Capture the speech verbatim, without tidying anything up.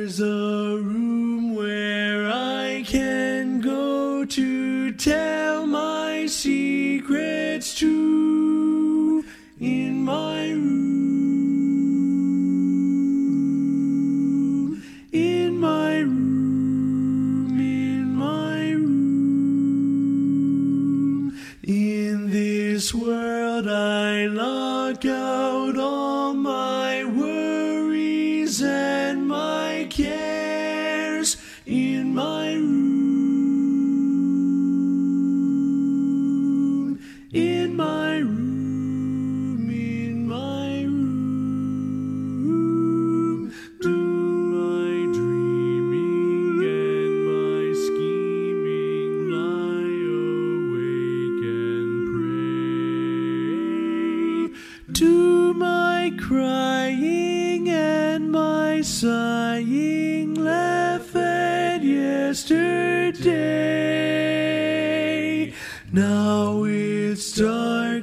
There's a room where I can go to tell my secrets to. In my room, in my room, in my room. In this world I lock out all my worries and my cares. In my room, in my room. To my crying and my sighing, laugh at yesterday. Now it's dark.